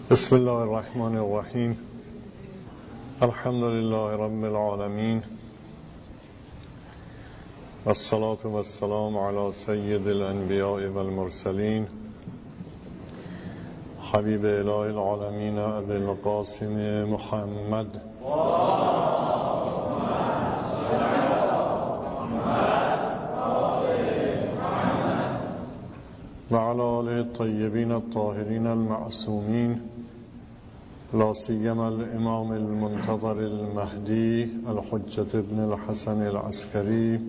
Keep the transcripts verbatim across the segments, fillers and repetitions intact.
بسم الله الرحمن الرحیم. الحمد لله رب العالمین، والصلاة والسلام على سید الانبیاء والمرسلین، حبیب اله العالمین ابی القاسم محمد و علی آله الطیبین الطاهرین المعصومین، لا سیما الامام المنتظر المهدی الحجة ابن الحسن العسكري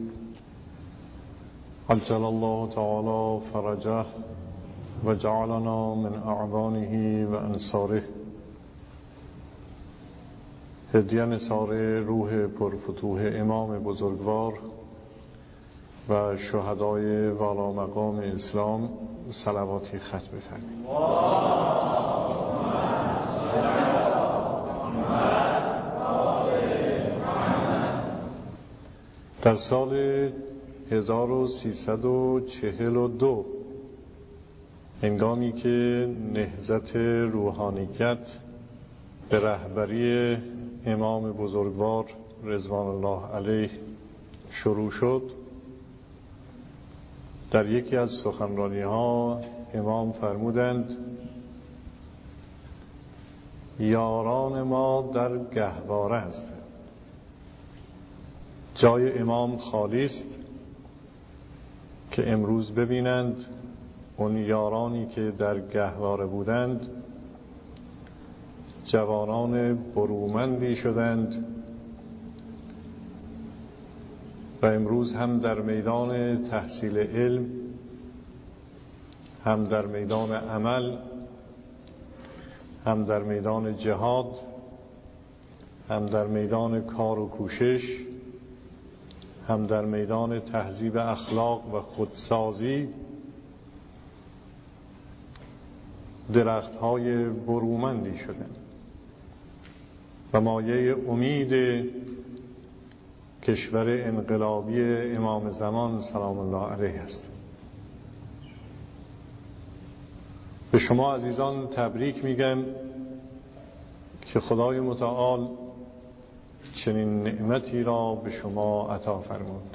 عجل الله تعالی فرجه و جعلنا من اعوانه و انصاره. هدیه نثار روح پرفتوح امام بزرگوار و شهدای والا مقام اسلام صلواتی ختم بفرمایید. در سال هزار و سیصد و چهل و دو هنگامی که نهضت روحانیت به رهبری امام بزرگوار رضوان الله علیه شروع شد، در یکی از سخنرانی ها امام فرمودند یاران ما در گهواره هستند. جای امام خالی است که امروز ببینند اون یارانی که در گهواره بودند جوانان برومندی شدند و امروز هم در میدان تحصیل علم، هم در میدان عمل، هم در میدان جهاد، هم در میدان کار و کوشش، هم در میدان تهذیب اخلاق و خودسازی درخت‌های برومندی شدند و مایه امید کشور انقلابی امام زمان سلام الله علیه است. به شما عزیزان تبریک میگم که خدای متعال چنین نعمتی را به شما عطا فرمود.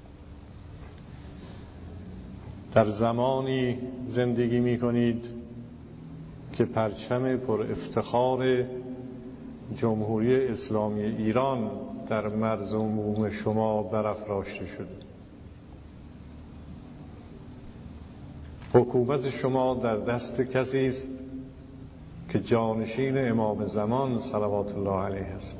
در زمانی زندگی می کنید که پرچم پر افتخار جمهوری اسلامی ایران در مرز و بوم شما برافراشته شده. حکومت شما در دست کسی است که جانشین امام زمان صلوات الله علیه است.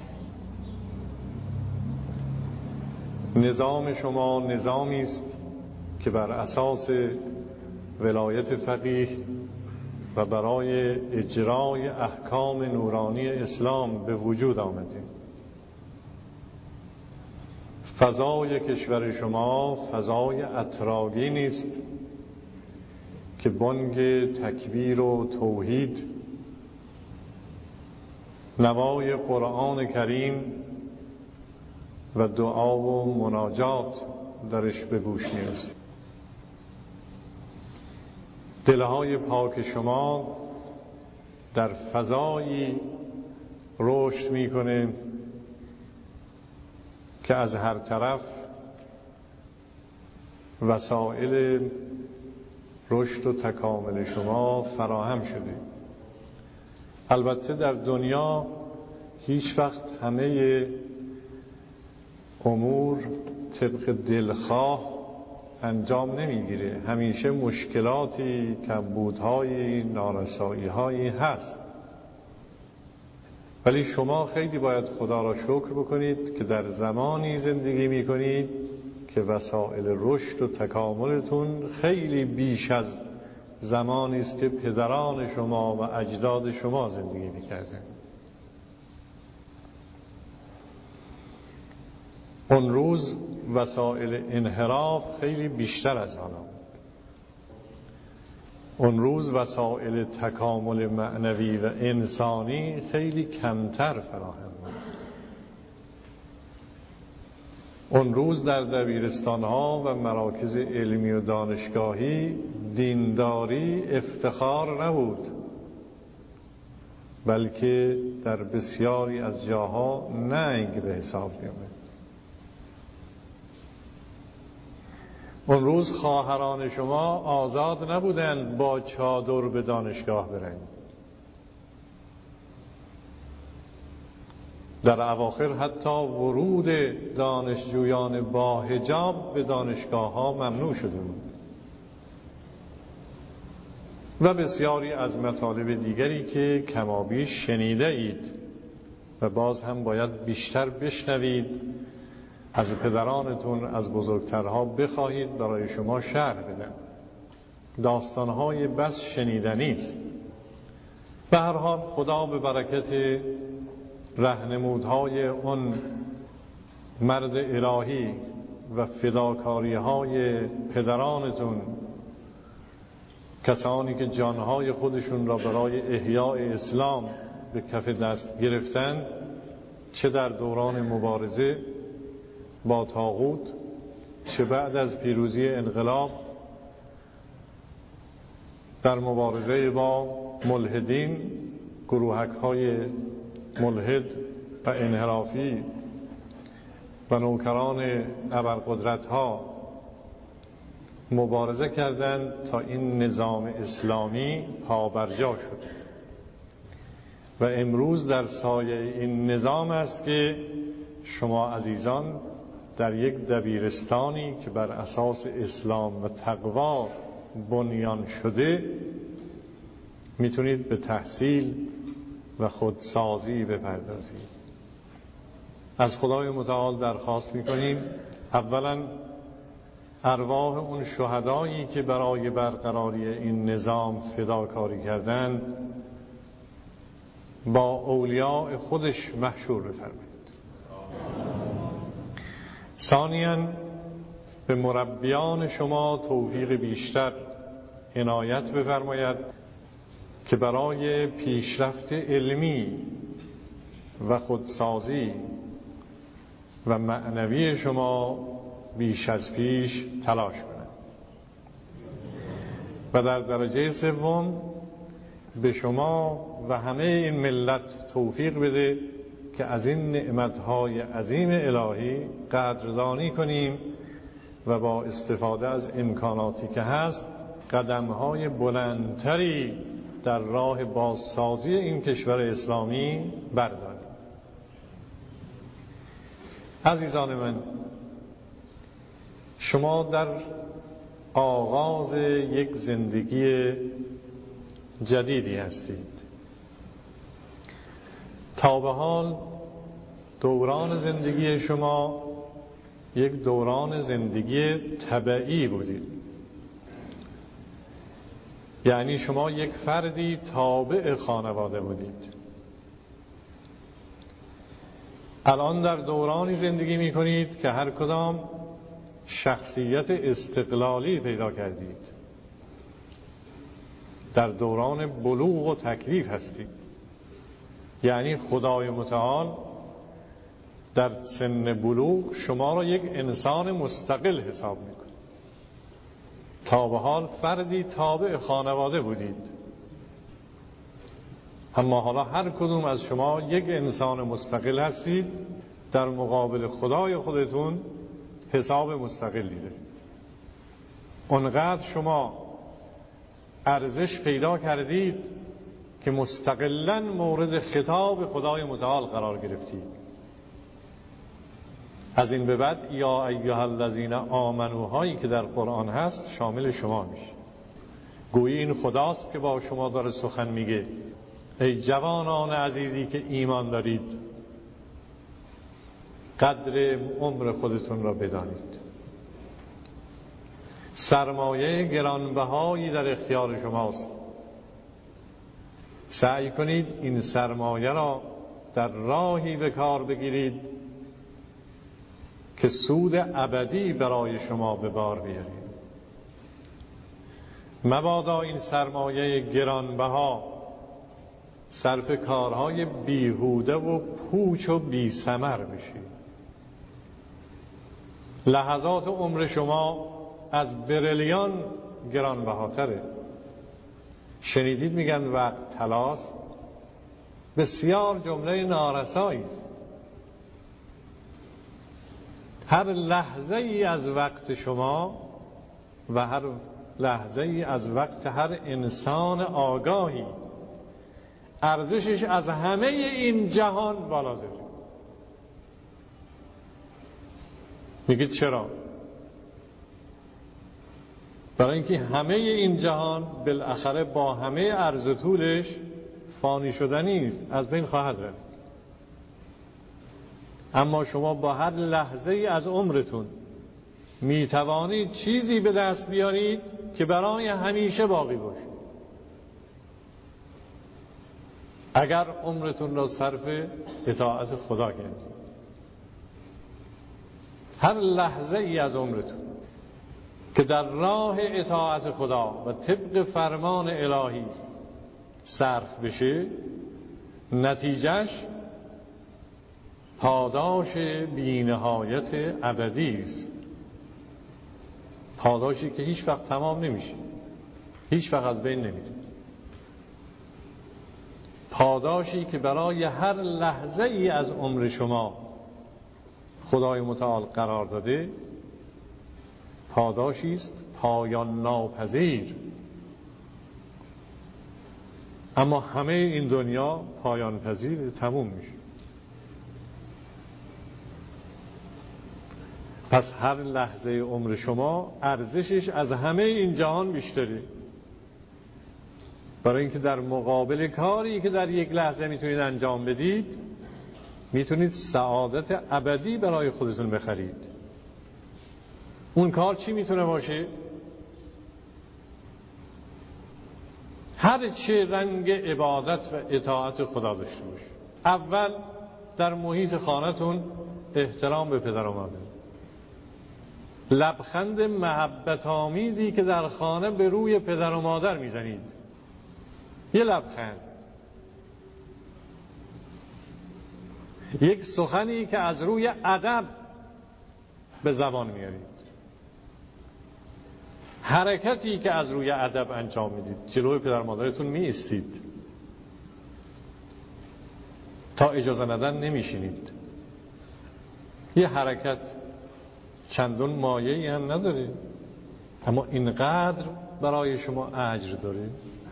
نظام شما نظامی است که بر اساس ولایت فقیه و برای اجرای احکام نورانی اسلام به وجود آمده. فضای کشور شما فضای اتراگی نیست که بانگ تکبیر و توحید، نوای قرآن کریم و دعا و مناجات درش به گوش میرسه. دلهای پاک شما در فضایی رشد میکنه که از هر طرف وسایل رشد و تکامل شما فراهم شده. البته در دنیا هیچ وقت همه امور طبق دلخواه انجام نمیگیره. همیشه مشکلاتی، کمبودهایی، نارسایی‌هایی هست، ولی شما خیلی باید خدا را شکر بکنید که در زمانی زندگی میکنید که وسایل رشد و تکاملتون خیلی بیش از زمانی است که پدران شما و اجداد شما زندگی میکردند. اون روز وسایل انحراف خیلی بیشتر از حالا بود. اون روز وسایل تکامل معنوی و انسانی خیلی کمتر فراهم بود. اون روز در دبیرستان‌ها و مراکز علمی و دانشگاهی دینداری افتخار نبود. بلکه در بسیاری از جاها ننگ به حساب می‌آمد. اون روز خواهران شما آزاد نبودند با چادر به دانشگاه برند. در اواخر حتی ورود دانشجویان با حجاب به دانشگاه ها ممنوع شده بود و بسیاری از مطالب دیگری که کمابیش شنیده اید و باز هم باید بیشتر بشنوید، از پدرانتون، از بزرگترها بخواهید برای شما شرح بدن. داستانهای بس شنیدنی است. به هر حال خدا به برکت رهنمودهای اون مرد الهی و فداکاریهای پدرانتون، کسانی که جانهای خودشون را برای احیاء اسلام به کف دست گرفتند، چه در دوران مبارزه با طاغوت، چه بعد از پیروزی انقلاب در مبارزه با ملحدین، گروهک‌های ملحد و انحرافی و نوکران ابرقدرت‌ها مبارزه کردند تا این نظام اسلامی پابرجا شد و امروز در سایه این نظام است که شما عزیزان در یک دبیرستانی که بر اساس اسلام و تقوا بنیان شده میتونید به تحصیل و خودسازی بپردازید. از خدای متعال درخواست میکنیم اولا ارواح اون شهدایی که برای برقراری این نظام فداکاری کردند با اولیاء خودش محشور بفرمایید. ثانیاً به مربیان شما توفیق بیشتر عنایت بفرماید که برای پیشرفت علمی و خودسازی و معنوی شما بیش از پیش تلاش کنند. و در درجه سوم به شما و همه این ملت توفیق بده که از این نعمتهای عظیم الهی قدردانی کنیم و با استفاده از امکاناتی که هست قدمهای بلندتری در راه بازسازی این کشور اسلامی برداریم. عزیزان من، شما در آغاز یک زندگی جدیدی هستید. تا به حال دوران زندگی شما یک دوران زندگی طبیعی بودید، یعنی شما یک فردی تابع خانواده بودید. الان در دورانی زندگی می کنید که هر کدام شخصیت استقلالی پیدا کردید. در دوران بلوغ و تکلیف هستید، یعنی خدای متعال در سن بلوغ شما را یک انسان مستقل حساب می کند. تا به حال فردی تابع خانواده بودید، اما حالا هر کدوم از شما یک انسان مستقل هستید، در مقابل خدای خودتون حساب مستقلی دارید. اونقدر شما ارزش پیدا کردید که مستقلاً مورد خطاب خدای متعال قرار گرفتید. از این به بعد یا ایها الذین آمنو هایی که در قرآن هست شامل شما میشه. گویی این خداست که با شما داره سخن میگه. ای جوانان عزیزی که ایمان دارید، قدر عمر خودتون را بدانید. سرمایه گرانبهایی در اختیار شماست. سعی کنید این سرمایه را در راهی به کار بگیرید که سود ابدی برای شما به بار بیارید. مبادا این سرمایه گرانبها صرف کارهای بیهوده و پوچ و بی ثمر بشید. لحظات عمر شما از بریلیان گرانبهاتره. شنیدید میگن وقت طلاست؟ بسیار جمله نارسایی است. هر لحظه ای از وقت شما و هر لحظه ای از وقت هر انسان آگاهی ارزشش از همه این جهان بالاتره. میگید چرا؟ برای اینکه همه این جهان بالاخره با همه عرض و طولش فانی شدنی است، از بین خواهد رفت. اما شما با هر لحظه ای از عمرتون می توانید چیزی به دست بیارید که برای همیشه باقی باشه. اگر عمرتون را صرف اطاعت خدا کردید، هر لحظه ای از عمرتون که در راه اطاعت خدا و طبق فرمان الهی صرف بشه، نتیجهش پاداش بی‌نهایت ابدی است. پاداشی که هیچ وقت تمام نمیشه، هیچ وقت از بین نمیره. پاداشی که برای هر لحظه ای از عمر شما خدای متعال قرار داده، پاداشی است پایان ناپذیر. اما همه این دنیا پایان پذیر، تموم میشه. پس هر لحظه عمر شما ارزشش از همه این جهان بیشتره، برای اینکه در مقابل کاری که در یک لحظه میتونید انجام بدید، میتونید سعادت ابدی برای خودتون بخرید. اون کار چی میتونه باشه؟ هر چه رنگ عبادت و اطاعت خدا داشته باشه. اول در محیط خانه‌تون احترام به پدر و مادر، لبخند محبت آمیزی که در خانه به روی پدر و مادر میزنید، یه لبخند، یک سخنی که از روی ادب به زبان میارید، حرکتی که از روی ادب انجام میدید. جلوی پدر مادرتون می ایستید، تا اجازه ندن نمیشینید. یه حرکت چندون مایه‌ای هم نداره، اما اینقدر برای شما اجر داره،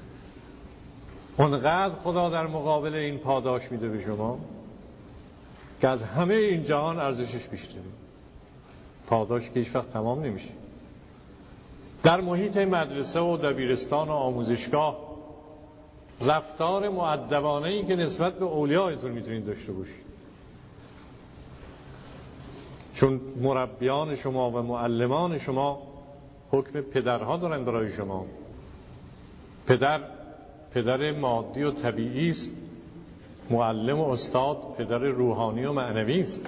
اونقدر خدا در مقابل این پاداش میده به شما که از همه این جهان ارزشش بیشتره. پاداش که هیچ وقت تمام نمیشه. در محیط مدرسه و دبیرستان و آموزشگاه رفتار مؤدبانه‌ای که نسبت به اولیایتون میتونید داشته باشید، چون مربیان شما و معلمان شما حکم پدرها دارن برای شما. پدر پدر مادی و طبیعی است، معلم و استاد پدر روحانی و معنوی است.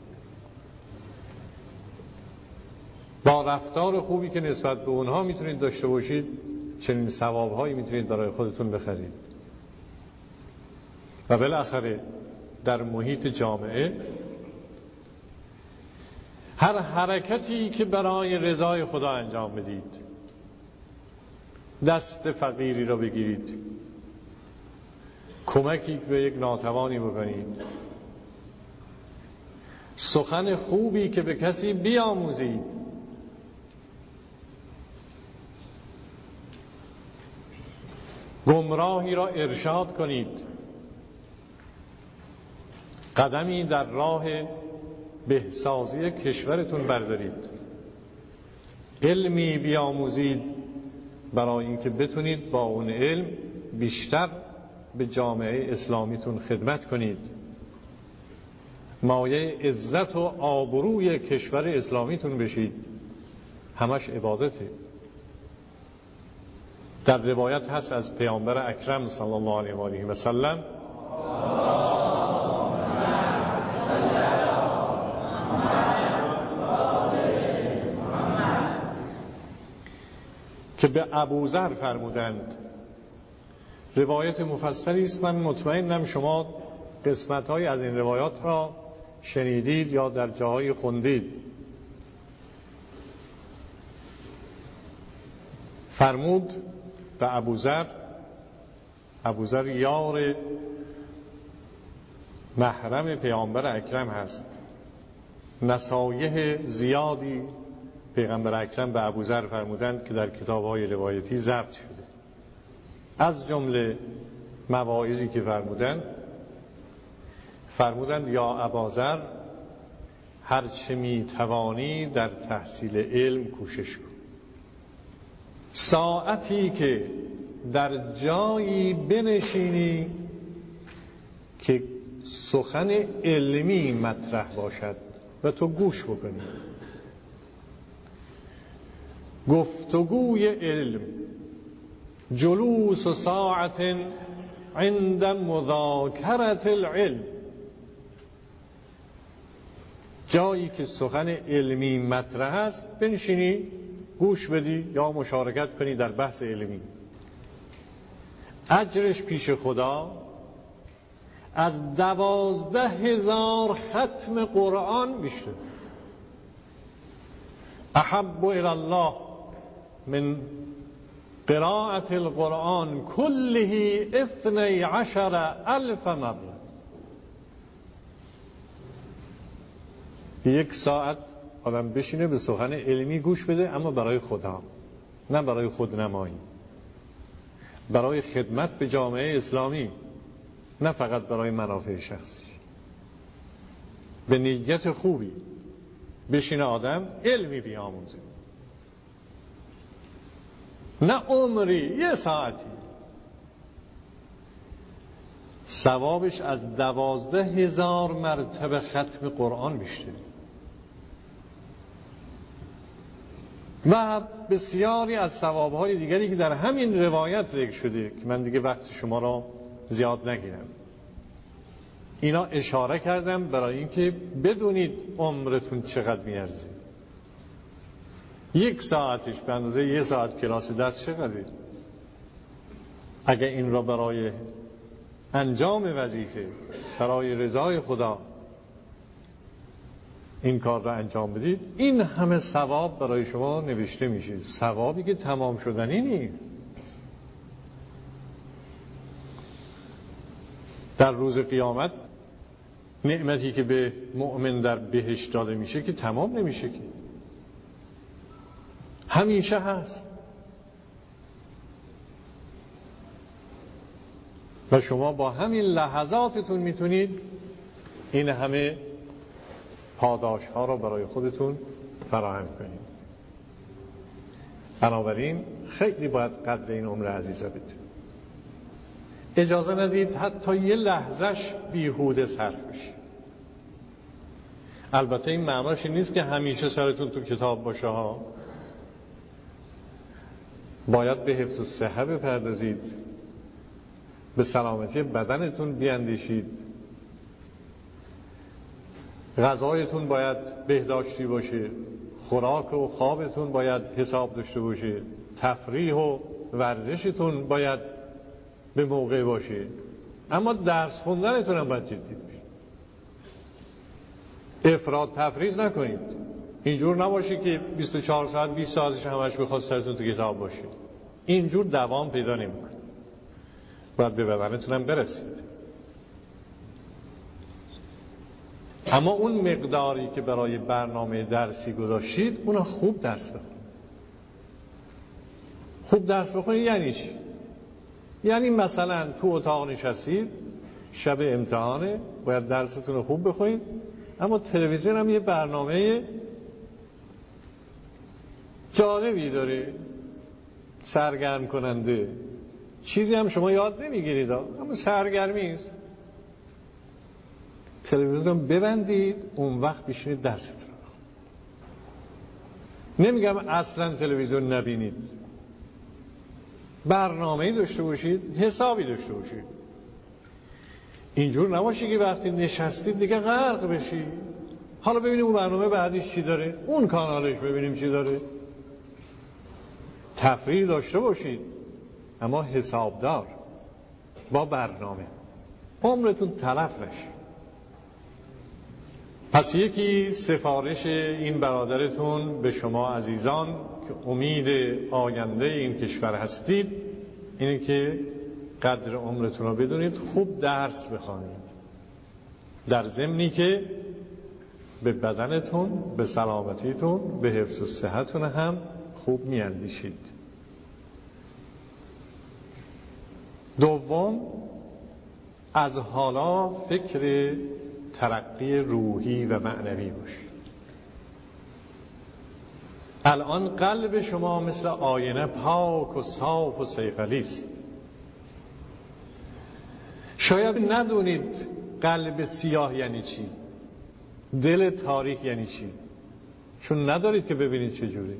با رفتار خوبی که نسبت به اونها میتونید داشته باشید، چنین ثوابهایی میتونید برای خودتون بخرید. و بالاخره در محیط جامعه هر حرکتی که برای رضای خدا انجام بدید، دست فقیری را بگیرید، کمکی به یک ناتوانی بکنید، سخن خوبی که به کسی بیاموزید، گمراهی را ارشاد کنید، قدمی در راه بهسازی کشورتون بردارید، علمی بیاموزید برای اینکه بتونید با اون علم بیشتر به جامعه اسلامیتون خدمت کنید، مایه عزت و آبروی کشور اسلامیتون بشید. همش عبادته. در روایت هست از پیامبر اکرم صلی الله علیه و آله و سلم، که به ابوذر فرمودند، روایت مفصلی است، من مطمئنم شما قسمت‌های از این روایات را شنیدید یا در جاهای خوندید. فرمود به ابوذر، ابوذر یار محرم پیامبر اکرم هست. نصایح زیادی پیغمبر اکرم به ابوذر فرمودند که در کتاب‌های روایتی ضبط شده. از جمله مواعظی که فرمودند فرمودند یا اباذر هر چه می توانی در تحصیل علم کوشش کن. ساعتی که در جایی بنشینی که سخن علمی مطرح باشد و تو گوش بکنی. گفتگوی علم، جلوس ساعت عند مذاکرة العلم، جایی که سخن علمی مطرح است بنشینی گوش بدی یا مشارکت کنی در بحث علمی. اجرش پیش خدا از دوازده هزار ختم قرآن بیشتر. احب الی الله من قراءة القرآن كله اثنی عشر الف مره. یک ساعت آدم بشینه به سخن علمی گوش بده، اما برای خدا، نه برای خودنمایی، برای خدمت به جامعه اسلامی، نه فقط برای منافع شخصی. به نیت خوبی بشینه آدم علمی بیاموزه، نه عمری، یه ساعتی. ثوابش از دوازده هزار مرتبه ختم قرآن بیشتر. و بسیاری از ثوابهای دیگری که در همین روایت ذکر شده که من دیگه وقت شما را زیاد نگیرم. اینا اشاره کردم برای اینکه بدونید عمرتون چقدر میارزه. یک ساعتش به اندازه یک ساعت کلاس دست چقدره؟ اگه این را برای انجام وظیفه، برای رضای خدا این کار را انجام بدید، این همه ثواب برای شما نوشته میشه. ثوابی که تمام شدنی نیست. در روز قیامت نعمتی که به مؤمن در بهشت داده میشه که تمام نمیشه، که همیشه هست. و شما با همین لحظاتتون میتونید این همه پاداش ها را برای خودتون فراهم کنید. بنابراین خیلی باید قدر این عمر عزیزه بدید. اجازه ندید حتی یه لحظهش بیهوده صرف بشه. البته این معناش نیست که همیشه سرتون تو کتاب باشه ها. باید به حفظ صحت بپردازید، به سلامتی بدنتون بیاندیشید، غذایتون باید بهداشتی باشه، خوراک و خوابتون باید حساب داشته باشه، تفریح و ورزشتون باید به موقع باشه، اما درس خوندنتون هم باید جدی باشه. افراط تفریط نکنید. اینجور نباشه که بیست و چهار ساعت بیست ساعتش همش بخواد سرتون تو کتاب باشه. اینجور دوام پیدا نمی‌کنه. باید به بدنتون هم برسید. اما اون مقداری که برای برنامه درسی گذاشتید، اونا خوب درس بخونید. خوب درس بخونید یعنی چی؟ یعنی مثلا تو اتاق نشستید، شب امتحانه، باید درستون رو خوب بخونید، اما تلویزیون هم یه برنامه جالبی داره، سرگرم کننده. چیزی هم شما یاد نمیگیرید، اما سرگرمی است. تلویزیون ببندید، اون وقت بشینید درستون رو بخونید. نمیگم اصلا تلویزیون نبینید، برنامه‌ای داشته باشید، حسابی داشته باشید. اینجور نباشه که وقتی نشستید دیگه غرق بشید. حالا ببینیم اون برنامه بعدیش چی داره، اون کانالش ببینیم چی داره. تفریح داشته باشید، اما حسابدار، با برنامه. عمرتون تلف نشه. پس یکی سفارش این برادرتون به شما عزیزان که امید آینده این کشور هستید اینه که قدر عمرتون رو بدونید، خوب درس بخوانید، در ضمنی که به بدنتون، به سلامتیتون، به حفظ صحتتون هم خوب میاندیشید. دوم، از حالا فکر ترقی روحی و معنوی باشید. الان قلب شما مثل آینه پاک و صاف و صیقلی است. شاید ندونید قلب سیاه یعنی چی، دل تاریک یعنی چی، چون ندارید که ببینید چجوری.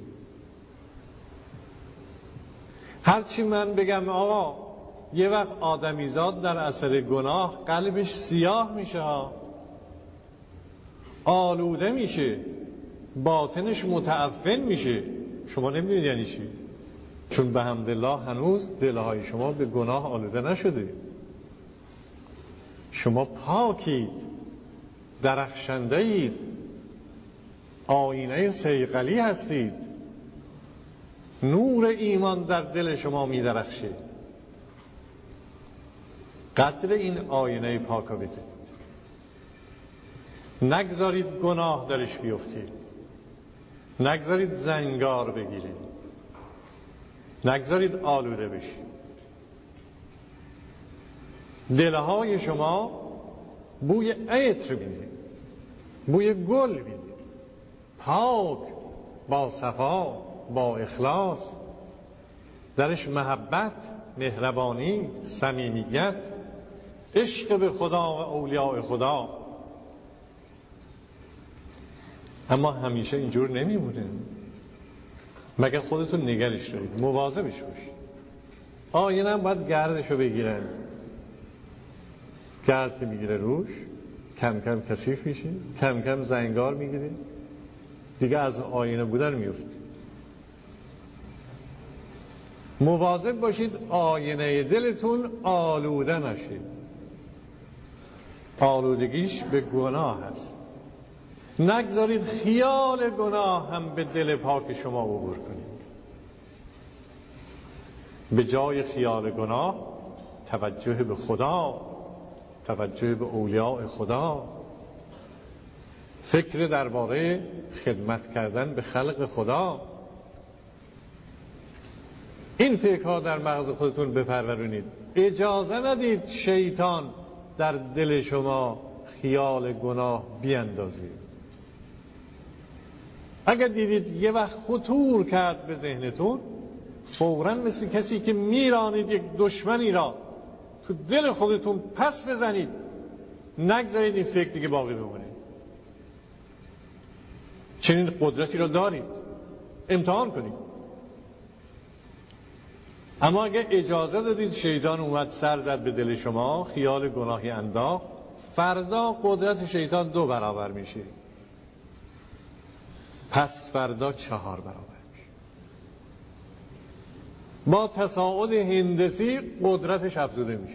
هرچی من بگم آقا یه وقت آدمیزاد در اثر گناه قلبش سیاه میشه ها، آلوده میشه، باطنش متعفن میشه، شما نمیدونید یعنی چی، چون به حمدالله هنوز دلهای شما به گناه آلوده نشده. شما پاکید، درخشنده اید، آینه صیقلی هستید، نور ایمان در دل شما می درخشه. قدر این آینه پاک رو بدید، نگذارید گناه درش بیفتید، نگذارید زنگار بگیرید، نگذارید آلوده بشید. دلهای شما بوی عطر میده، بوی گل میده، پاک، با صفا، با اخلاص، درش محبت، مهربانی، صمیمیت، عشق به خدا و اولیاء خدا. اما همیشه اینجور نمیمونه، مگر خودتون نگرش دارید، مواظبش باشید. آینه هم باید گردشو بگیرن، گرد که میگیره روش کم کم کثیف میشه، کم کم زنگار میگیره، دیگه از آینه بودن میفته. مواظب باشید آینه دلتون آلوده نشه. آلودگیش به گناه هست. نگذارید خیال گناه هم به دل پاک شما عبور کنید. به جای خیال گناه توجه به خدا، توجه به اولیاء خدا، فکر درباره خدمت کردن به خلق خدا، این فکرها در مغز خودتون بپرورونید. اجازه ندید شیطان در دل شما خیال گناه بیندازید. اگر دیدید یه وقت خطور کرد به ذهنتون، فوراً مثل کسی که میرانید یک دشمنی را تو دل خودتون پس بزنید، نگذارید این فکر دیگه باقی بمونه. چنین قدرتی را دارید، امتحان کنید. اما اگه اجازه دادید شیطان اومد سر زد به دل شما، خیال گناهی انداخت، فردا قدرت شیطان دو برابر میشه، پس فردا چهار برابر میشه. با تصاعد هندسی قدرتش افزوده میشه.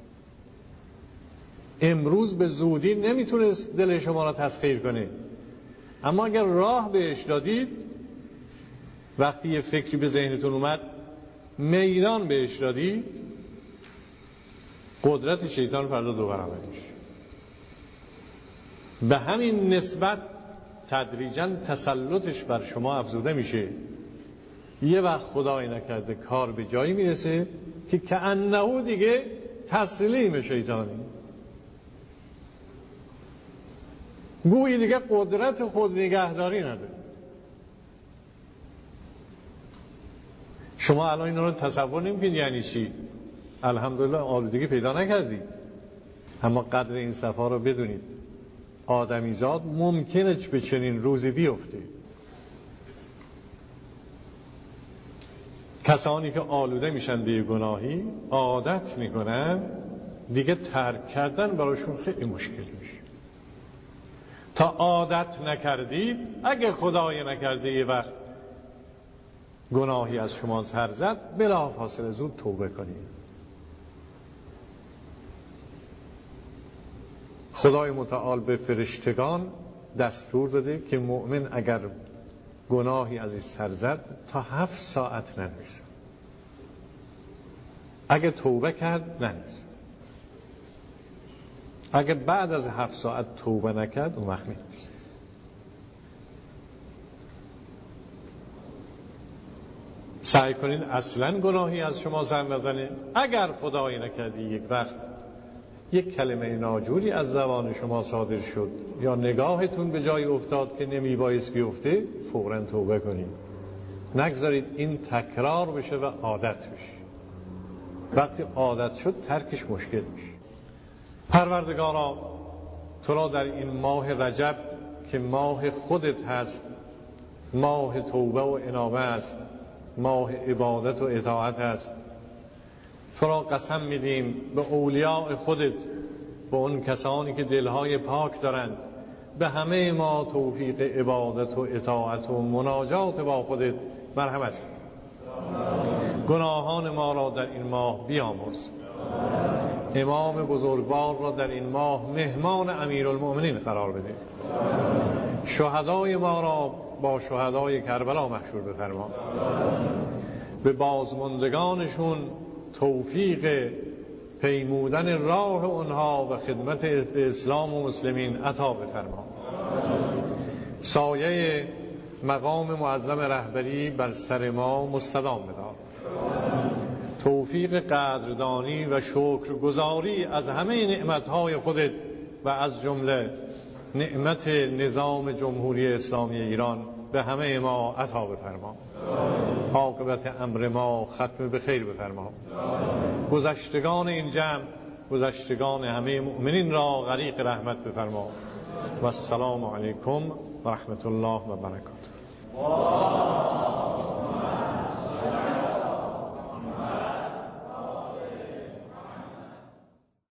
امروز به زودی نمیتونست دل شما را تسخیر کنه، اما اگر راه بهش دادید، وقتی یه فکری به ذهنتون اومد میدان بهش دادید، قدرت شیطان فردا دو برابر میشه. به همین نسبت تدریجاً تسلطش بر شما افزوده میشه. یه وقت خدای نکرده کار به جایی میرسه که کأنه دیگه تسلیم شیطانی، گویی دیگه قدرت خود نگهداری نداره. شما الان این رو تصور نمی‌کنید یعنی چی. الحمدلله آلودگی پیدا نکردید، اما قدر این صفا رو بدونید. آدمیزاد ممکنه به چنین روزی بیفته. کسانی که آلوده میشن به گناهی عادت میکنن، دیگه ترک کردن براشون خیلی مشکل میشه. تا عادت نکردید، اگه خدای نکرده یه وقت گناهی از شما سر زد، بلافاصله زود توبه کنید. خدای متعال به فرشتگان دستور داده که مؤمن اگر گناهی از این سر زد تا هفت ساعت ننویسه، اگه توبه کرد ننویسه. اگه بعد از هفت ساعت توبه نکرد اون وقت نیست. سعی کنین اصلا گناهی از شما سر نزنه. اگر خدایی نکردی یک وقت یک کلمه ناجوری از زبان شما صادر شد یا نگاهتون به جای افتاد که نمی بایست بیفته، فوراً توبه کنید. نگذارید این تکرار بشه و عادت بشه. وقتی عادت شد ترکش مشکل میشه. پروردگارا تو را در این ماه رجب که ماه خودت هست، ماه توبه و انابه است، ماه عبادت و اطاعت است، تو را قسم میدیم به اولیاء خودت، به اون کسانی که دلهای پاک دارند، به همه ما توفیق عبادت و اطاعت و مناجات با خودت مرحمت کن. گناهان ما را در این ماه بیامرز. امام بزرگوار را در این ماه مهمان امیرالمؤمنین قرار بده. شهدای ما را با شهدای کربلا محشور بفرما. به بازماندگانشون توفیق پیمودن راه اونها و خدمت به اسلام و مسلمین عطا بفرما. سایه مقام معظم رهبری بر سر ما مستدام بدار. توفیق قدردانی و شکرگزاری از همه نعمتهای خودت و از جمله نعمت نظام جمهوری اسلامی ایران به همه ما عطا بفرما. عاقبت امر ما ختم به خیر بفرما. گذشتگان این جمع، گذشتگان همه مؤمنین را غریق رحمت بفرما. و السلام علیکم و رحمت الله و برکاته.